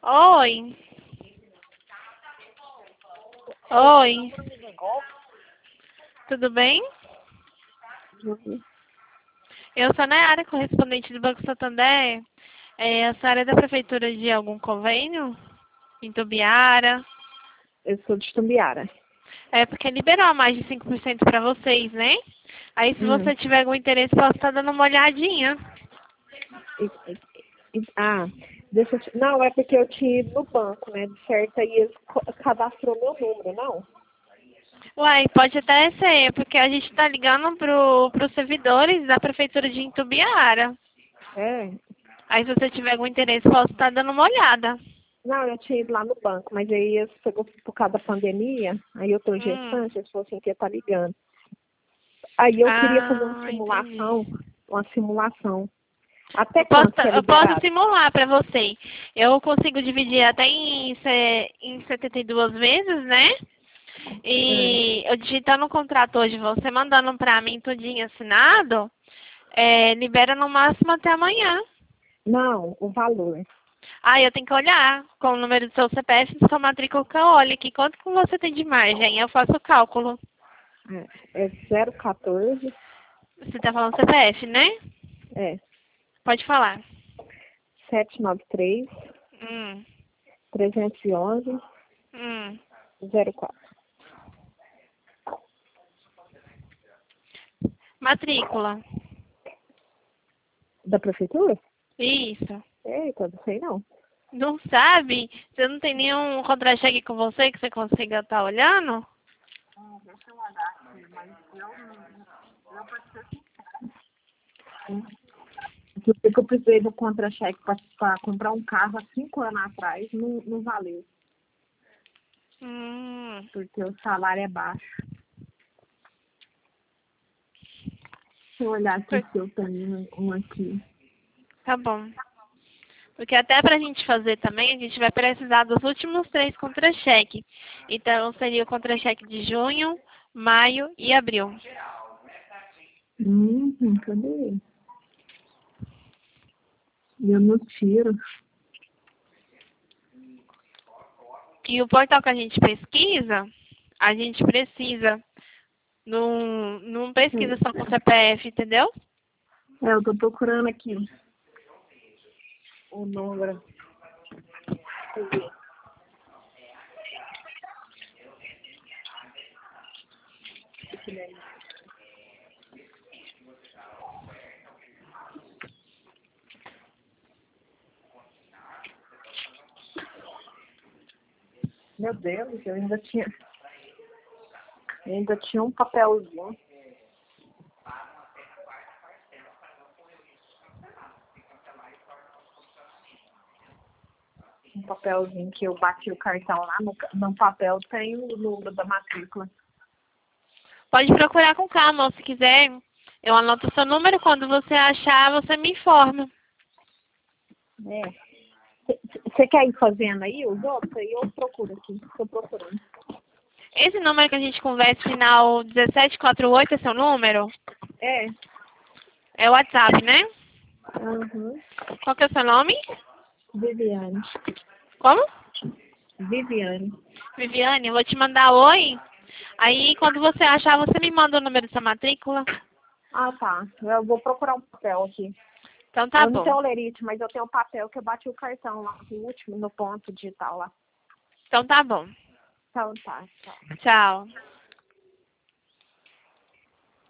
Oi. Oi. Tudo bem? Eu sou a Nayara, correspondente do Banco Santander. A senhora é da prefeitura de algum convênio? Em Tubiara? Eu sou de Tumbiara. É porque liberou mais de 5% para vocês, né? Aí se você tiver algum interesse, posso estar dando uma olhadinha. Deixa eu te... Não, é porque eu tinha ido no banco, né? De certo, aí eles cadastrou meu número, não? Uai, pode até ser, porque a gente está ligando pros servidores da prefeitura de Itumbiara. É. Aí se você tiver algum interesse, posso estar dando uma olhada. Não, eu tinha ido lá no banco, mas aí eles pegou por causa da pandemia, aí eu tô Hum. gestante, eles falaram assim que ia estar ligando. Aí eu queria fazer Entendi. uma simulação. Até Eu posso, quanto que é eu posso liberado? simular para você. Eu consigo dividir até em 72 vezes, né? É. E eu digitando o contrato hoje, você mandando para mim tudinho assinado, libera no máximo até amanhã. Não, o valor. Ah, eu tenho que olhar com o número do seu CPF e sua matrícula que eu olho aqui. Quanto que você tem de margem? Eu faço o cálculo. É 014, Você tá falando CPF, né? é Pode falar. 793 Hum, 311 hum. 04. Matrícula. Da prefeitura? Isso. Eita, não sei não. Não sabe? Você não tem nenhum contra-cheque com você que você consiga estar olhando? Porque eu precisei do contra-cheque para comprar um carro há 5 anos atrás, não valeu, Hum, porque o salário é baixo. Deixa eu olhar aqui por- se eu tenho um aqui. tá bom. Porque até pra gente fazer também, a gente vai precisar dos últimos 3 contra-cheque. Então, seria o contra-cheque de junho, maio e abril. Cadê? Eu não tiro. E o portal que a gente pesquisa, a gente precisa. Não pesquisa só com CPF, entendeu? Eu tô procurando aqui o número. Meu Deus, eu ainda tinha um papelzinho. Um papelzinho que eu bati o cartão lá no papel, tem o número da matrícula. Pode procurar com calma, ou se quiser, eu anoto o seu número. Quando você achar, você me informa. Você quer ir fazendo aí os outros? Aí eu procuro aqui. Estou procurando. Esse número que a gente conversa, final 1748, é seu número? É. É o WhatsApp, né? Uhum. Qual que é o seu nome? Viviane. Como? Viviane. Viviane, eu vou te mandar oi. Aí, quando você achar, você me manda o número da sua matrícula. Ah, tá. Eu vou procurar um papel aqui. Então tá Eu não bom. tenho olerite, mas eu tenho um papel que eu bati o cartão lá, no último, no ponto digital lá. Então tá bom. Então tá, tchau. Tchau.